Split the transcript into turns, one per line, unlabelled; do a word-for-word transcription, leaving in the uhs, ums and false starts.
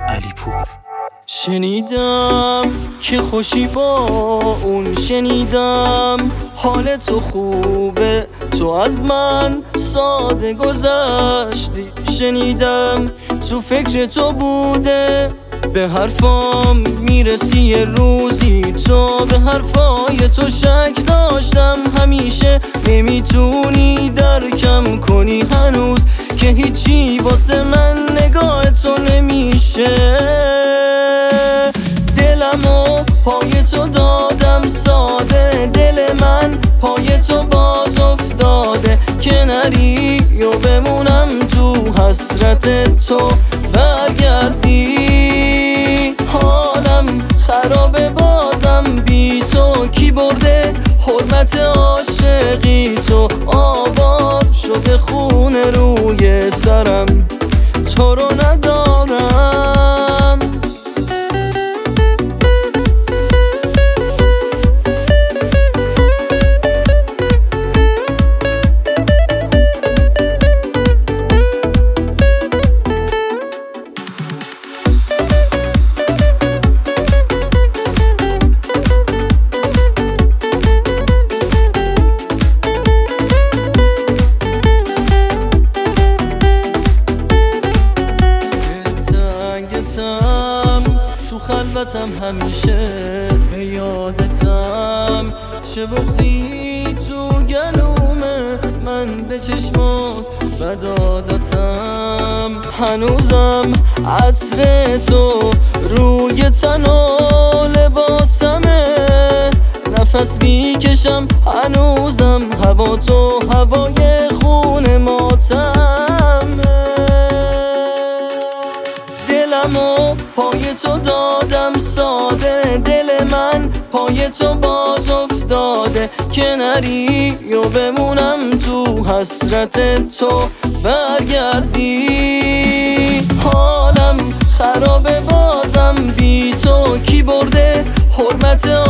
علی پور.
شنیدم که خوشی با اون، شنیدم حال تو خوبه، تو از من ساده گذشتی، شنیدم تو فکر تو بوده، به حرفام میرسی یه روزی تو، به حرفای تو شک داشتم همیشه، نمیتونی درکم کنی هنوز که هیچی واسه من نگاه تو نمیشه. دلمو پای تو دادم ساده، دل من پای تو باز افتاده، که نری و بمونم تو حسرت تو برگردی. حالم خرابه بازم بی تو، کی برده حرمت عاشقی تو، آباد شده خون روی سرم، تو رو ندارم. تو خلوتم همیشه به یادتم، چه بغضی تو گلومه من به چشمات بد عادتم، هنوزم عطر تو روی تن و لباسمه، نفس میکشم هنوزم هوا تو، هوای خون ماتمه. دلمو پای تو دادم ساده، دل من پای تو باز افتاده، که نری و بمونم تو حسرت تو برگردی. حالم خرابه بازم بی تو، کی برده حرمت